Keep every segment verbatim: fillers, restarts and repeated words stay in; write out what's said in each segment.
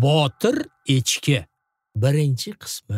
Botir echki birinchi qismi.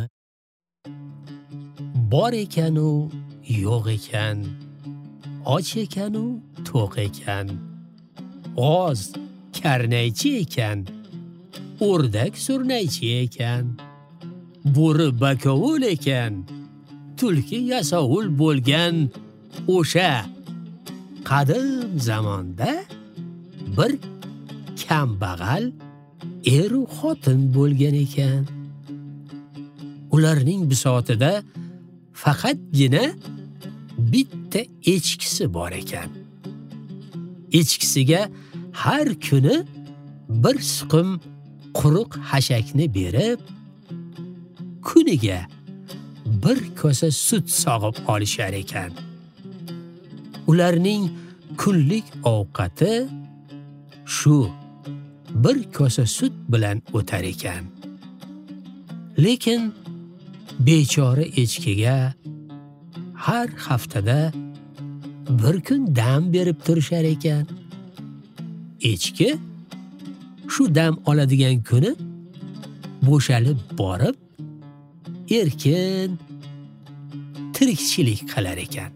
Bor ekan u, yo'q ekan, och ekan u, to'q ekan, g'oz karnaychi ekan, o'rdak surnaychi ekan, bo'ri bakovul ekan, tulki yasovul bo'lgan o'sha qadim zamonda bir kambag'al er-u xotin bo'lgan ekan. Ularning bisotida faqatgina bitta echkisi bor ekan. Echkisiga har kuni bir suqum quruq hashakni berib, kuniga bir kosa sut sog'ib olishar ekan. Ularning kunlik ovqati shu bir kosa sut bilan o'tar ekan. Lekin bechora echkiga har haftada bir kun dam berib turishar ekan. Echki shu dam oladigan kuni bo'shalib borib, erkin tirikchilik qilar ekan.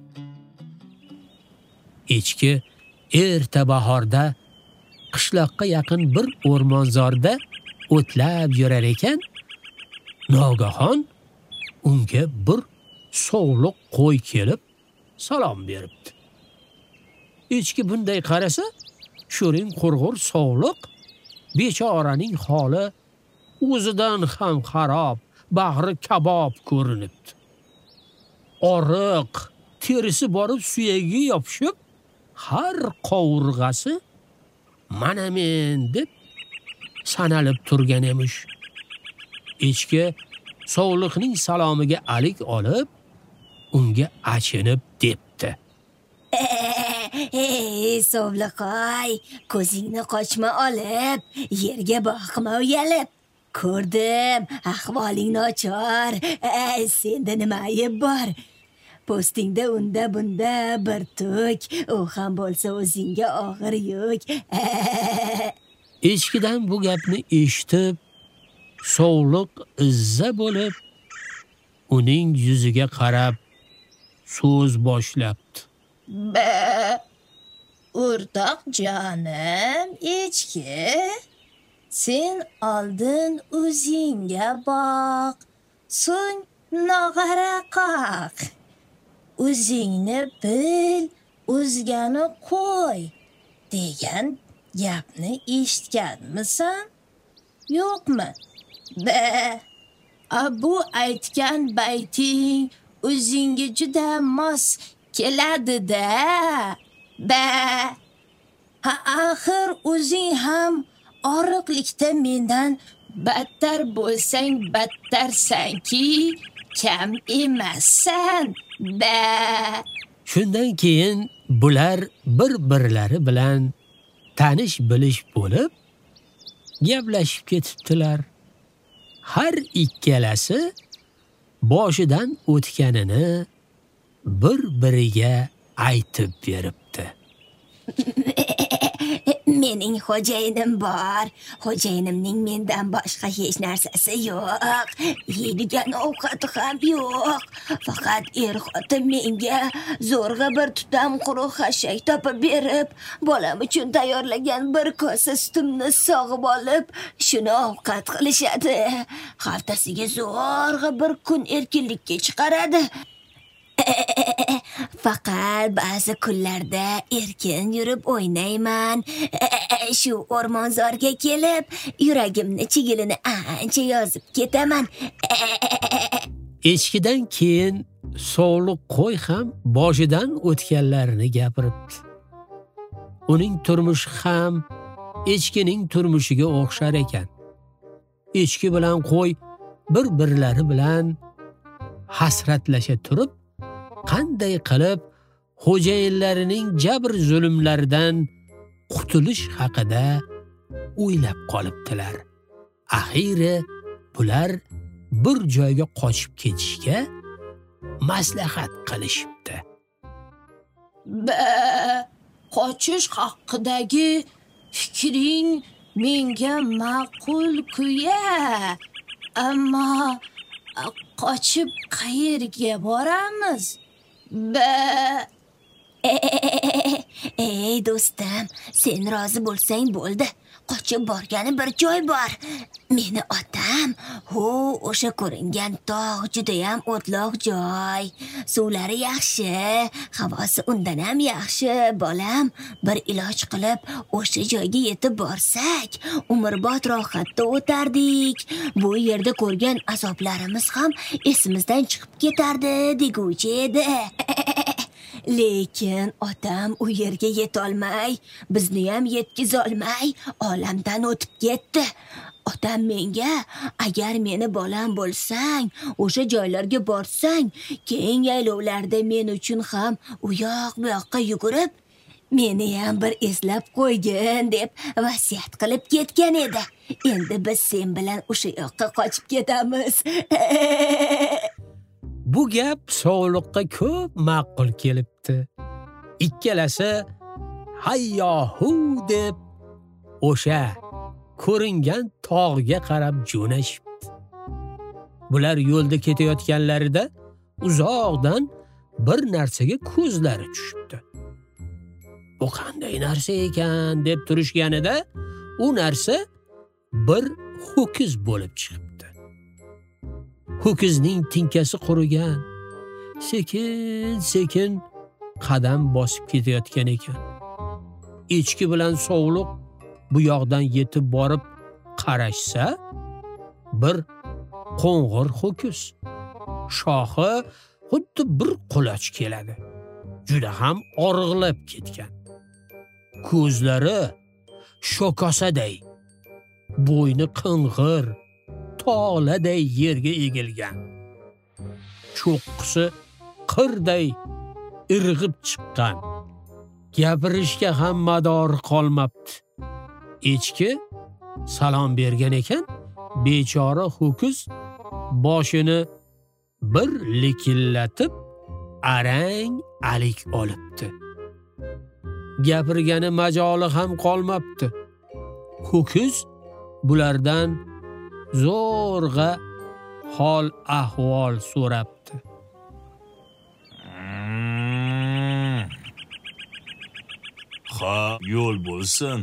Echki erta bahorda qishloqqa yaqin bir o'rmonzorda o'tlab yurar ekan, nogahon unga bir sovliq qo'y kelib salom beribdi. Echki bunday qarasa, sho'ring qurg'ur sovliq bechoraning holi o'zidan ham xarob, bag'ri kabob ko'rinibdi. Oriq, terisi borib suyagi yopishib, har qovurg'asi mana men deb sanalib turgan emish. Echki sovliqning salomiga alik olib, unga achinib debdi: "Ey sovliqoy, ko'zingni qochma olib, yerga boqma uyalib. Ko'rdim, ahvoling nochor. Ey, senda nima ayb bor? Postingda unda bunda bir tuk, u ham bo'lsa o'zingga og'ir yuk." Echkidan bu gapni eshitib, sovliq izza bo'lib, uning yuziga qarab so'z boshlabdi: "Ba, o'rtoq jonim echki, sen oldin o'zingga boq, so'ng nog'ora qoq. O'zingni bil, o'zgani qo'y degan gapni eshitganmisan, yo'qmi? Ba, a bu aytgan bayting o'zingga juda mos keladi-da. Ba, ha axir o'zing ham oriqlikda mendan battar bo'lsang battarsanki, kam emassan. Ba." Shundan keyin bular bir-birlari bilan tanish-bilish bo'lib, gaplashib ketibdilar. Har ikkalasi boshidan o'tganini bir-biriga aytib beribdi. "Mening xo'jayinim bor. Xo'jayinimning mendan boshqa hech narsasi yo'q. Yeydigan ovqati ham yo'q. Faqat er-xotin menga zo'rg'a bir tutam quruq hashak topib berib, bolam uchun tayyorlagan bir kosa sutimni sog'ib olib, shuni ovqat qilishadi. Haftasiga zo'rg'a bir kun erkinlikka chiqaradi. Faqat ba'zi kunlarda erkin yurib o'ynayman. Shu o'rmonzorga kelib, yuragimni chigilini ancha yozib ketaman." Echkidan keyin sovliq qo'y ham boshidan o'tganlarini gapiribdi. Uning turmushi ham echkining turmushiga o'xshar ekan. Echki bilan qo'y bir-birlari bilan hasratlasha turib, qanday qilib xo'jayinlarining jabr zulmlaridan qutulish haqida o'ylab qolibdilar. Axiri bular bir joyga qochib ketishga maslahat qilishibdi. "Ba, qochish haqidagi fikring menga ma'qul-ku-ya. Ammo qochib qayerga boramiz? Ba ey do'stim, sen rozi bo'lsang bo'ldi. Qochib borgani bir joy bor. Meni otam, hu o'sha ko'ringan tog' juda ham o'tloq joy. Suvlari yaxshi, havosi undan ham yaxshi. Bolam, bir iloj qilib o'sha joyga yetib borsak, umrbod rohatda o'tardik. Bu yerda ko'rgan azoblarimiz ham esimizdan chiqib ketardi deguvchi edi. Lekin otam u yerga yetolmay, bizni ham yetkazolmay olamdan o'tib ketdi. Otam menga, agar meni bolam bo'lsang, o'sha joylarga borsang, keng yaylovlarda men uchun ham u yoq bu yoqqa yugurib, meni ham bir eslab qo'ygin deb vasiyat qilib ketgan edi. Endi biz sen bilan o'sha yoqqa qochib ketamiz. Bu gap Sog'liqqa ko'p ma'qul kelibdi. Ikkalasi hayyohu deb o'sha ko'ringan tog'ga qarab jo'nashibdi. Bular yo'lda ketayotganlarida uzoqdan bir narsaga ko'zlari tushibdi. Bu qanday narsa ekan deb turishganida, u narsa bir ho'kiz bo'lib chiqibdi. Ho'kizning tinkasi qurigan, sekin-sekin qadam bosib ketayotgan ekan. Echki bilan Sog'liq bu yoqdan yetib borib qarashsa, bir qo'ng'ir ho'kiz. Shoxi xuddi bir quloch keladi. Juda ham og'riqlab ketgan. Ko'zlari shokosaday, bo'yni qing'ir, toladay yerga egilgan. Cho'qqisi qirday irg'ib chiqqan. Gapirishga ham madori qolmabdi. Echki salom bergan ekan, bechora ho'kiz boshini bir likillatib arang alik olibdi. Gapirgani majoli ham qolmabdi. Ho'kiz bulardan zo'rg'a hol ahvol so'rabdi. Ha, yo'l bo'lsin.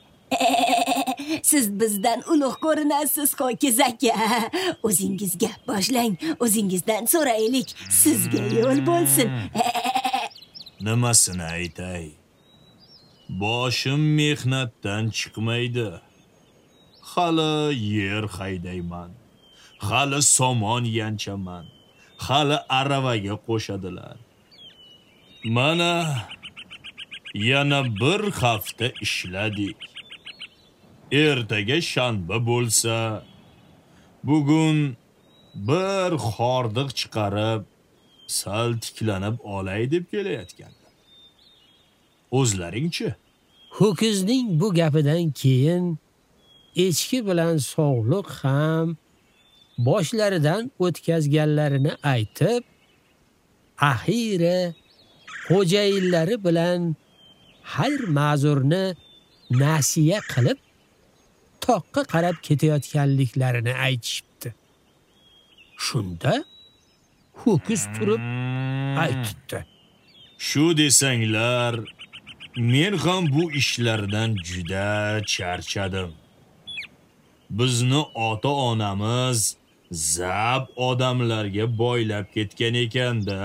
Siz bizdan ulug' ko'rinasiz, ho'kiz aka. O'zingiz gap boshlang, o'zingizdan so'raylik. Sizga yo'l bo'lsin. Nimasini aytay? Boshim mehnatdan chiqmaydi. Hali yer haydayman. Hali somon yanchaman. Hali aravaga qo'shadilar. Mana yana bir hafta ishladik. Ertaga shanba bo'lsa, bugun bir xordiq chiqarib, sal tiklanib olay deb kelayotgandim. O'zlaringchi? Ho'kizning bu gapidan keyin echki bilan Sog'liq ham boshlaridan o'tkazganlarini aytib, axiri xo'jayinlari bilan xayr ma'zurni nasiya qilib toqqa qarab ketayotganliklarini aytishibdi. Shunda ho'kiz turib aytdi. Shu desanglar, men ham bu ishlardan juda charchadim. Bizni ota-onamiz zab odamlarga boylab ketgan ekanda.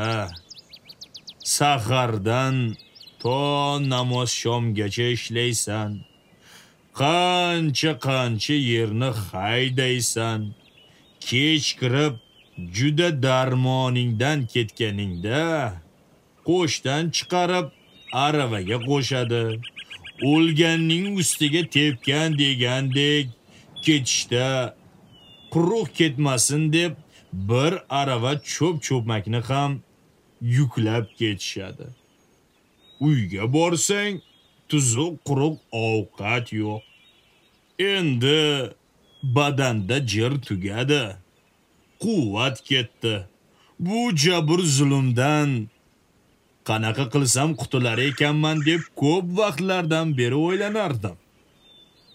Sahardan to namoz shomgacha ishlaysan. Qancha-qancha yerni haydaysan. Kech kirib juda darmoningdan ketganingda qo'shdan chiqarib aravaga qo'shadi. O'lganning ustiga tepgan degandek ketishda quruq ketmasin deb bir arava cho'p-cho'pmakni ham yuklab ketishadi. Uyga borsang, tuzuq quruq ovqat yo'q. Endi badanda jir tugadi. Quvvat ketdi. Bu jabr zulmdan qanaqa qilsam qutular ekanman deb ko'p vaqtlardan beri o'ylanardim.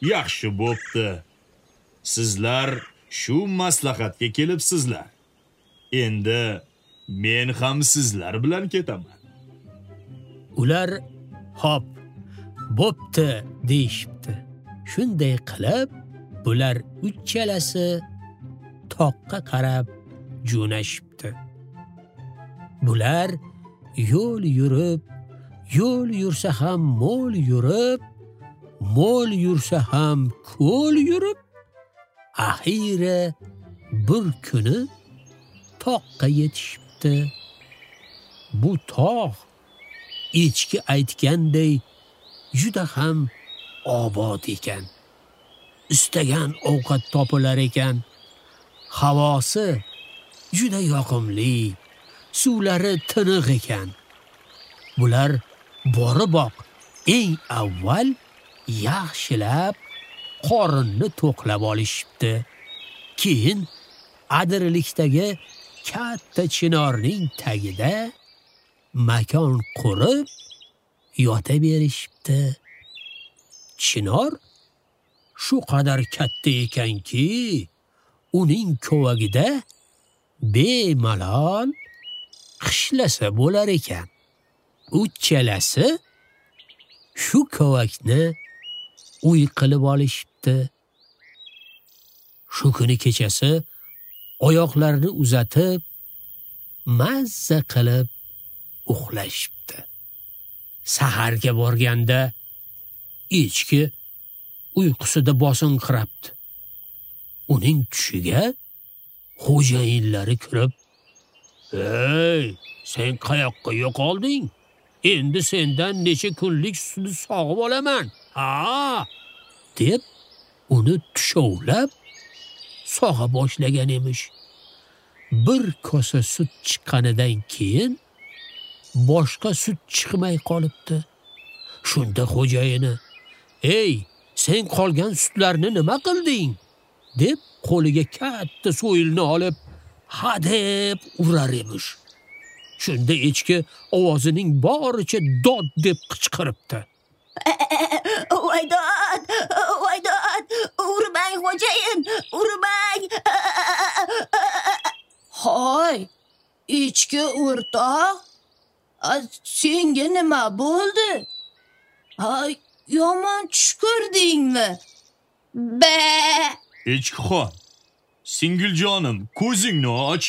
Yaxshi bo'pti. Sizlar shu maslahatga kelibsizlar. Endi men ham sizlar bilan ketaman. Ular hop, bo'pti deyishibdi. Shunday qilib, bular uchalasi toqqa qarab jo'nashibdi. Bular yo'l yurib, yo'l yursa ham mo'l yurib, mo'l yursa ham ko'l yurib, axiri bir kuni toqqa yetishibdi. Bu tog' echki aytganday juda ham obod ekan. Istagan ovqat topilar ekan. Havosi juda yoqimli, suvlari tiniq ekan. Bular boriboq eng avval yaxshilab qorinni to'qlab olishibdi. Keyin adirlikdagi katta chinorning tagida makon qurib yota berishibdi. Chinor shu qadar katta ekanki, uning kovagida bemalol qishlasa bo'lar ekan. Uchalasi shu kovakni uy qilib olishibdi. Shu kuni kechasi oyoqlarini uzatib, mazza qilib uxlashibdi. Saharga borganda echki uyqusida bosinqirabdi. Uning tushiga xo'jayinlari kirib, "Ey, sen qayoqqa yo'qolding? Endi sendan necha kunlik sutni sog'ib olaman." "Ha!" deb uni tushovlab sog'a boshlagan emish. Bir kosa sut chiqqanidan keyin boshqa sut chiqmay qolibdi. Shunda xo'jayini, "Ey, sen qolgan sutlarni nima qilding?" deb qo'liga katta so'yilni olib hadeb urar emish. Shunda echki ovozining boricha dod deb qichqiribdi. Voydod, voydod, urmang xo'jayin, urmang. Hoy, echki o'rtoq, senga nima bo'ldi? Ay, yomon tush ko'rdingmi? Ba! Echkixon, singiljonim, ko'zingni och.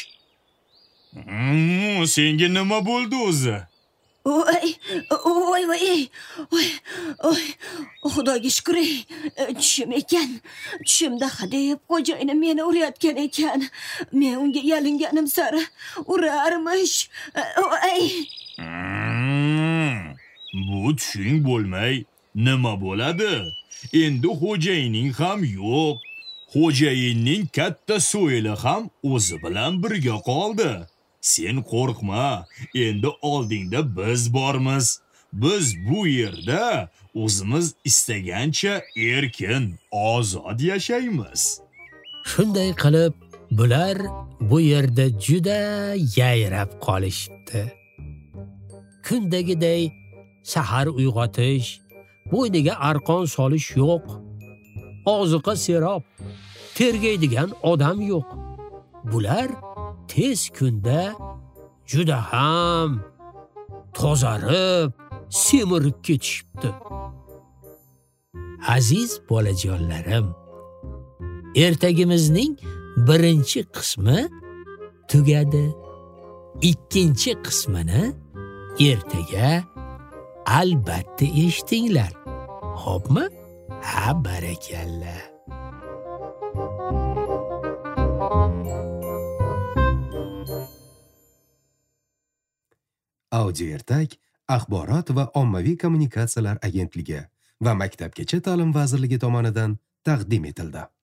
Hmm, senga nima bo'ldi o'zi? Voy, voy, voy, voy, voy, Xudoga shukr, tushim ekan. Tushimda hadeb xo'jayinim meni urayotgan ekan. Men unga yalinganim sari urarmish. Voy. Hmm, bu tushing bo'lmay nima bo'ladi? Endi xo'jayining ham yo'q. Xo'jayinning katta so'yili ham o'zi bilan birga qoldi. Sen qo'rqma, endi oldingda biz bormiz. Biz bu yerda o'zimiz istagancha erkin, ozod yashaymiz. Shunday qilib, bular bu yerda juda yayrab qolishibdi. Kundagiday sahar uyg'otish, bo'yniga arqon solish yo'q. Oziqa serob, tergaydigan odam yo'q. Bular tez kunda juda ham tozarib, semirib ketishibdi. Aziz bolajonlarim, ertagimizning birinchi qismi tugadi. Ikkinchi qismini ertaga albatta eshitinglar. Xo'pmi? Ha, barakalla. Audio Ertak axborot va ommaviy kommunikatsiyalar agentligi va Maktabgacha ta'lim vazirligi tomonidan taqdim etildi.